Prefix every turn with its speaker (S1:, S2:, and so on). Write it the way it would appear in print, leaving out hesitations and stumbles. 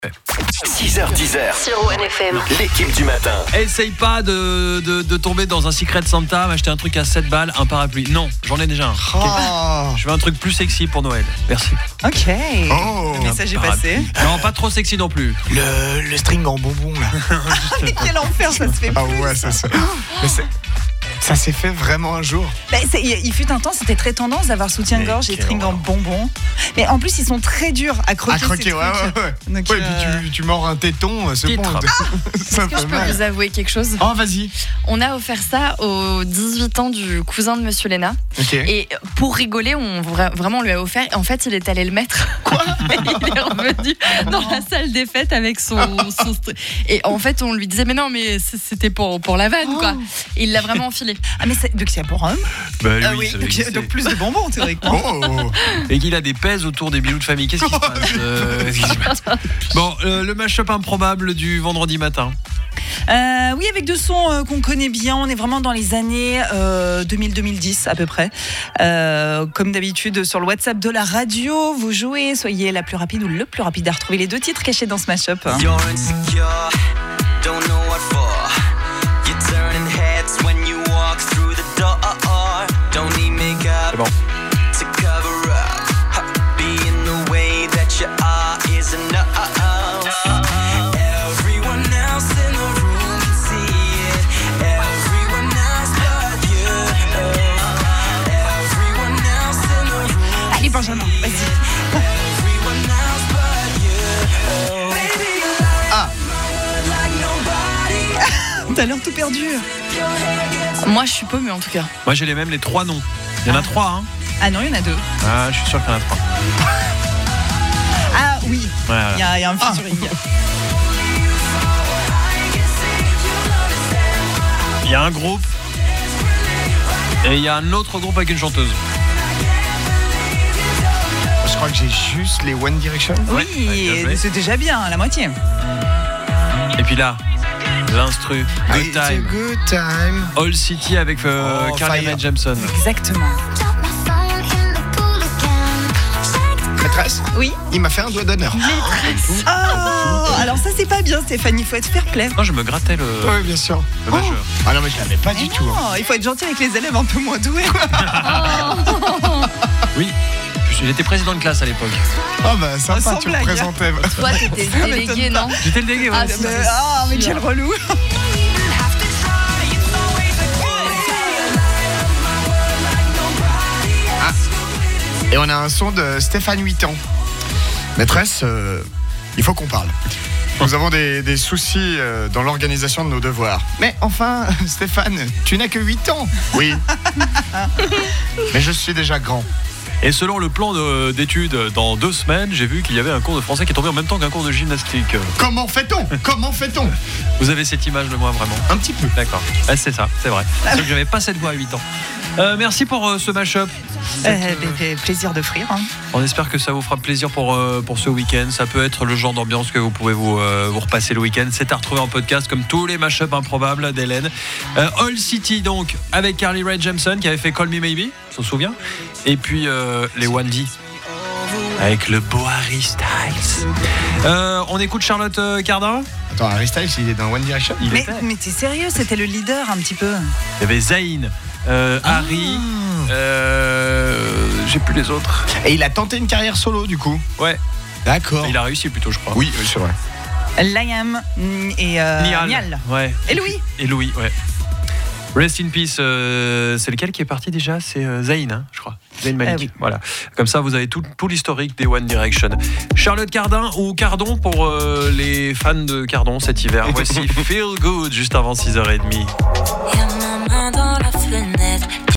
S1: 6h10
S2: sur ONFM.
S1: l'équipe du matin.
S3: Essaye pas de tomber dans un Secret Santa, m'acheter un truc à 7 balles, un parapluie. Non, j'en ai déjà un.
S4: Oh.
S3: Je veux un truc plus sexy pour Noël. Merci.
S4: Ok.
S5: Oh.
S4: Le message est
S3: Parapluie.
S4: passé.
S3: Non, pas trop sexy non plus.
S5: Le string en bonbon là.
S4: Mais quel enfer, ça se fait
S5: Ah
S4: plus.
S5: ouais, mais ça s'est fait vraiment un jour.
S4: Bah, il fut un temps, c'était très tendance d'avoir soutien-gorge et
S5: quelle
S4: string en bonbons. Mais en plus, ils sont très durs à croquer.
S5: À croquer,
S4: ces
S5: ouais.
S4: trucs. Donc,
S5: Ouais, puis tu mords un téton, c'est bon.
S3: Titre.
S5: Ça
S6: Est-ce que je
S5: fait
S6: peux
S5: mal.
S6: vous avouer quelque chose?
S5: Oh, vas-y.
S6: On a offert ça aux 18 ans du cousin de Monsieur Léna.
S5: Ok.
S6: Et pour rigoler, vraiment on lui a offert. En fait, il est allé le mettre. Quoi? Il est revenu dans la salle des fêtes avec son et en fait, on lui disait mais non, mais c'était pour la vanne quoi. Et il l'a vraiment enfilé.
S4: Ah, mais donc c'est pour homme.
S3: Bah
S4: Ah
S3: oui,
S4: oui,
S3: ça
S4: donc,
S3: existe.
S4: donc plus de bonbons théoriquement.
S5: Oh.
S3: Et qu'il a des pèses autour des bijoux de famille. Qu'est-ce qui se passe qu'est-ce qui se passe Bon, le mash-up improbable du vendredi matin.
S4: Oui, avec deux sons qu'on connaît bien. On est vraiment dans les années 2000-2010 à peu près. Comme d'habitude, sur le WhatsApp de la radio, vous jouez. Soyez la plus rapide ou le plus rapide à retrouver les deux titres cachés dans ce mashup.
S7: You're insecure, don't know what for. You're turning heads when you walk through the door. Don't need makeup
S3: C'est bon.
S7: to cover up. Being the way that you are is enough. Everyone else in the room can see it. Everyone else but you. Everyone else in the room.
S4: Allez, Benjamin, vas-y.
S7: Everyone else but you. Baby, you like nobody.
S4: T'as l'air tout perdu.
S6: Moi, je suis paumée en tout cas.
S3: Moi, j'ai les trois noms. Il y en a 3, hein.
S4: Ah non, il y en a deux.
S3: Ah, je suis sûr qu'il y en a 3.
S4: Ah oui,
S3: Voilà.
S4: il y a un featuring.
S3: Il y a un groupe et il y a un autre groupe avec une chanteuse.
S5: Je crois que j'ai juste les One Direction.
S3: Ouais,
S4: Oui,
S3: bien joué.
S4: c'est déjà bien, la moitié.
S3: Et puis là, l'instru, Good
S5: It's a
S3: Time,
S5: good time.
S3: All City avec
S5: Oh,
S3: Carly
S5: Fire.
S3: Rae Jepsen.
S4: Exactement.
S5: Maîtresse,
S4: Oui.
S5: il m'a fait un doigt d'honneur.
S4: Oh, alors ça c'est pas bien, Stéphanie, il faut être fair play.
S3: Non, je me grattais le
S5: Oui, bien sûr.
S3: majeur.
S5: Ah non, mais je l'avais pas du tout. hein.
S4: Oh, il faut être gentil avec les élèves un peu moins doués.
S3: Oui, j'étais président de classe à l'époque.
S5: Ah bah sympa,
S4: Sans
S5: tu me
S4: blague.
S5: présentais.
S6: Toi, t'étais délégué, non?
S3: J'étais le dégué, ouais.
S6: Ah,
S4: Mais quel relou.
S5: Et on a un son de Stéphane 8 ans. Maîtresse, il faut qu'on parle. Nous avons des soucis dans l'organisation de nos devoirs. Mais enfin, Stéphane, tu n'as que 8 ans. Oui. Mais je suis déjà grand.
S3: Et selon le plan d'études, dans 2 semaines, j'ai vu qu'il y avait un cours de français qui est tombé en même temps qu'un cours de gymnastique.
S5: Comment fait-on? Comment fait-on?
S3: Vous avez cette image de moi, vraiment?
S5: Un petit peu.
S3: D'accord. Ah, c'est ça, c'est vrai. Sauf que j'avais pas cette voix à 8 ans. Merci pour ce mash-up.
S4: Plaisir d'offrir. Hein.
S3: On espère que ça vous fera plaisir pour ce week-end. Ça peut être le genre d'ambiance que vous pouvez vous repasser le week-end. C'est à retrouver en podcast comme tous les mash-up improbables d'Hélène. All City donc avec Carly Rae Jepsen qui avait fait Call Me Maybe, on se souvient. Et puis les One D avec le beau Harry Styles. On écoute Charlotte Cardin.
S5: Attends, Harry Styles, il est dans One Direction?
S3: Il
S4: Mais t'es sérieux, c'était le leader un petit peu.
S3: y avait Zayn, Harry. J'ai plus les autres.
S5: Et il a tenté une carrière solo, du coup.
S3: Ouais,
S5: D'accord.
S3: il a réussi plutôt, je crois.
S5: Oui, c'est vrai.
S4: Liam et Niall.
S3: Ouais.
S4: Et Louis.
S3: Et Louis, ouais. Rest in peace, c'est lequel qui est parti déjà? C'est Zayn, hein, je crois. Zayn Malik.
S4: Oui.
S3: Voilà. Comme ça, vous avez tout l'historique des One Direction. Charlotte Cardin ou Cardon pour les fans de Cardon cet hiver. Voici Feel Good juste avant 6h30.
S2: Y'a ma main dans la fenêtre.